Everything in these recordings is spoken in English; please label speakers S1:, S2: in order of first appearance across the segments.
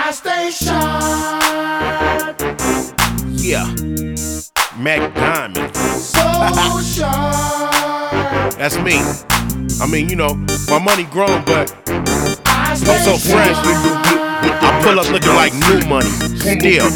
S1: I stay sharp.
S2: Yeah, Mac Diamond.
S1: So sharp.
S2: That's me. I mean, you know, my money grown, but
S1: I'm
S2: I'm so fresh. I pull up looking like new money. Still.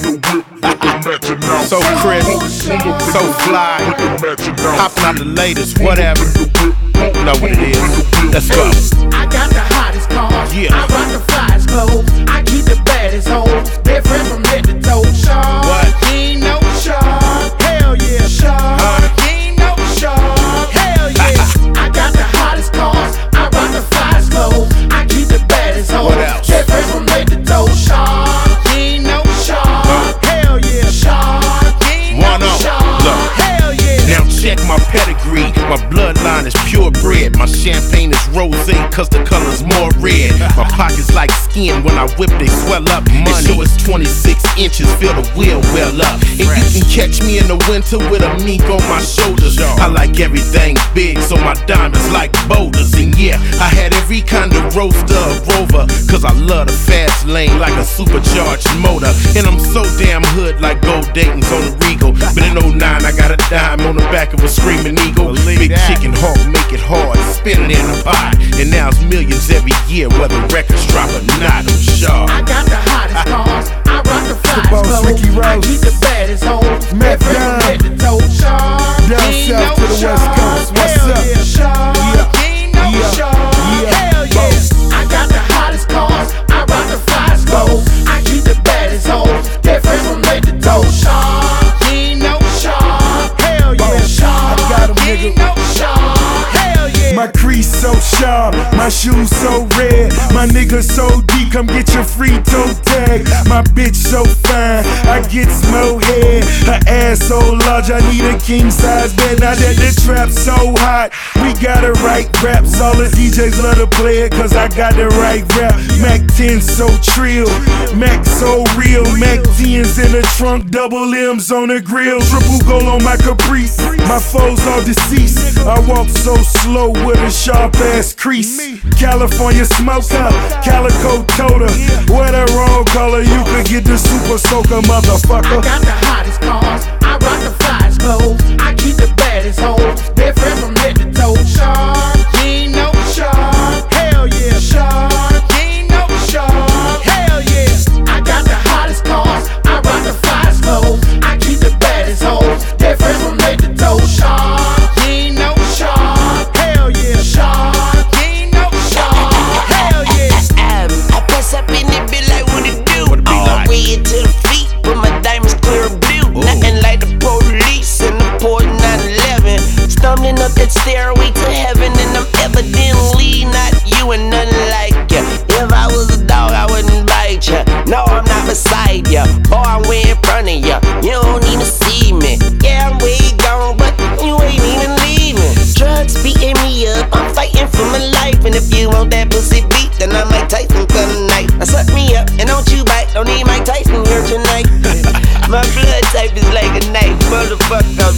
S2: So crisp, so fly. Hopping out the latest, whatever. You know what it is. Let's go.
S1: I got the hottest cars.
S2: Yeah.
S1: I rock the flyest clothes. I keep the baddest hoes. Different from head to toe. Sharp.
S2: What?
S1: You ain't no sharp. Hell yeah. Sharp. You ain't no sharp. Hell yeah. I got the hottest cars. I rock the flyest clothes. I keep the baddest hoes.
S2: What else?
S1: Different from head to toe. Sharp. You ain't no sharp. Hell yeah. Sharp. You ain't
S2: One
S1: no
S2: up.
S1: sharp.
S2: Look.
S1: Hell yeah.
S2: Now check my pedigree. My bloodline is purebred. My champagne is rosé, cause the color's more red. My pockets like skin. When I whip, they swell up. Money. So it's 26 inches, feel the wheel well up. And you can catch me in the winter with a mink on my shoulders. I like everything big, so my diamonds like boulders. And yeah, I had every kind of roadster or rover, cause I love the fast lane like a supercharged motor. And I'm so damn hood like gold Dayton's on the Regal. But in 09, I got a dime on the back of a screaming eagle. Big chicken hawk, make it hard, spin it in a pot. And now it's millions every year, whether records drop or not, I'm sharp.
S1: I got the hottest cars. I rock the flyest
S3: boss,
S1: clothes.
S3: Ricky Rose.
S1: I keep the baddest hoes.
S3: Mac
S1: Different from head to toe. Sharp.
S3: Down
S1: You ain't
S3: south
S1: no
S3: to the West
S1: sharp.
S3: Coast. What's
S1: Hell
S3: up?
S1: yeah. Sharp.
S3: Yeah.
S1: You ain't no
S3: Yeah.
S1: sharp.
S3: Yeah.
S1: Hell yeah. I got the hottest cars. I rock the flyest clothes. I keep the baddest hoes. Different from head to toe. Sharp. You ain't no sharp. Hell yeah. Sharp.
S3: I got 'em,
S1: You ain't
S3: nigga.
S1: no sharp. Hell yeah.
S3: My crease so sharp, my shoes so red, my nigga so deep, come get your free toe tag. My bitch so fine, I get more head. Her ass so large, I need a king size bed. Now that the trap so hot, we gotta write raps. All the DJs love to play it, cause I got the right rap. Mac 10 so trill, Mac so real. Mac 10's in the trunk, double M's on the grill. Triple gold on my Caprice, my foes all deceased. I walk so slow with a sharp ass crease. California smoker, calico toter. Wear the wrong color, you could get the super soaker,
S1: I
S3: motherfucker.
S1: got the hottest cars. I rock the flyest clothes. I keep the baddest hoes. Different from head to toe. Sharp. You ain't no sharp. Hell yeah. Sharp. You ain't no sharp. Hell yeah. I got the hottest cars. I rock the flyest clothes. I keep the baddest hoes. Different from head to toe. Sharp. You ain't no sharp. Hell yeah. Sharp. You ain't no sharp. Hell yeah.
S4: I press up in it, be like, what it do?
S2: What it be
S4: All
S2: like?
S4: the way to the feet, but my diamonds clear blue. Nothing like the police in the port 911. Stumbling up that stairway to heaven, and I'm evidently not you and nothing like ya. If I was a dog, I wouldn't bite ya. No, I'm not beside ya, or I'm way in front of ya. You don't even see me. Yeah, I'm way gone, but you ain't even leaving. Drugs beating me up, I'm fighting for my life. And if you want that pussy beat, then I might Tyson for the night. Now suck me up and don't you bite. Don't need Mike Tyson here tonight. My blood type is like a knife, motherfucker.